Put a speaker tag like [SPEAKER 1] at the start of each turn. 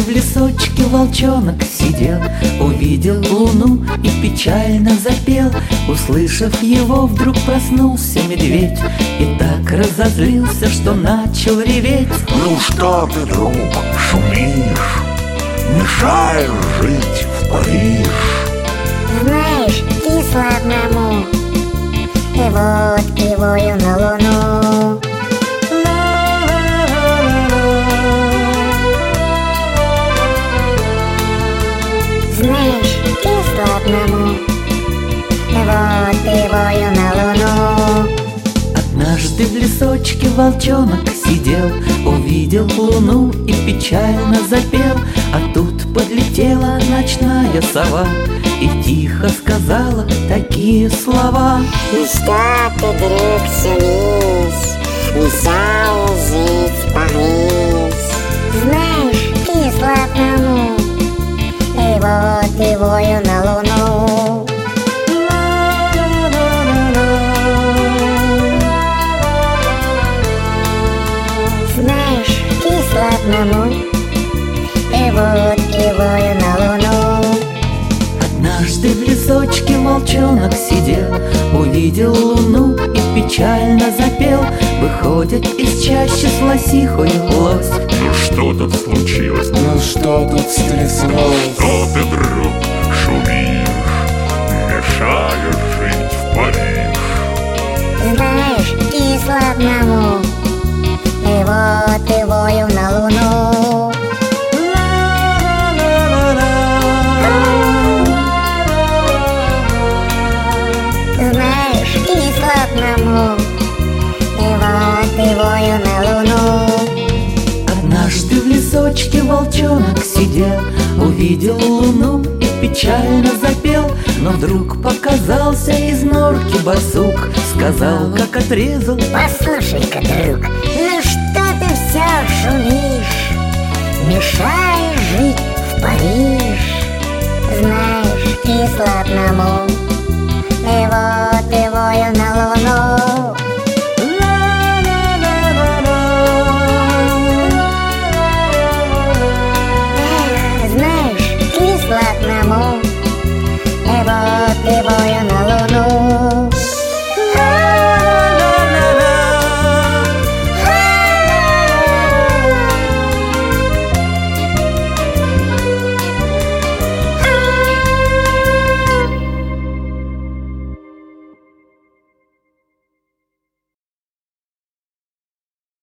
[SPEAKER 1] в лесочке волчонок сидел, увидел луну и печально запел. Услышав его, вдруг проснулся медведь и так разозлился, что начал реветь.
[SPEAKER 2] Ну что ты, друг, шумишь, мешаешь жить в Париж?
[SPEAKER 3] Знаешь, кисло одному, и вот киваю на луну. Знаешь, кисло одному, и вот киваю на луну.
[SPEAKER 1] Однажды в лесочке волчонок сидел, увидел луну и печально запел. А тут подлетела ночная сова и тихо сказала такие слова.
[SPEAKER 3] Ну что ты, друг, шумишь, мешаешь жить в Париж? Знаешь, кисло одному, и вот киваю на луну. Знаешь, кисло одному, и вот киваю на луну.
[SPEAKER 1] Однажды в лесочке волчонок сидел, увидел луну и печально запел. Выходит из чащи с лосихой лось.
[SPEAKER 2] Ну что тут случилось?
[SPEAKER 4] Ну что тут стряслось?
[SPEAKER 2] Что ты, друг, шумишь, мешаешь жить в Париж?
[SPEAKER 3] Знаешь, кисло одному, и вот киваю на луну. Знаешь, кисло одному, и вот киваю на луну.
[SPEAKER 1] Однажды в лесочке волчонок сидел, увидел луну и печально запел. Но вдруг показался из норки барсук, сказал, как отрезал:
[SPEAKER 3] Послушай-ка, друг, ну что ты все шумишь, мешаешь жить в Париж? Знаешь, кисло одному, и вот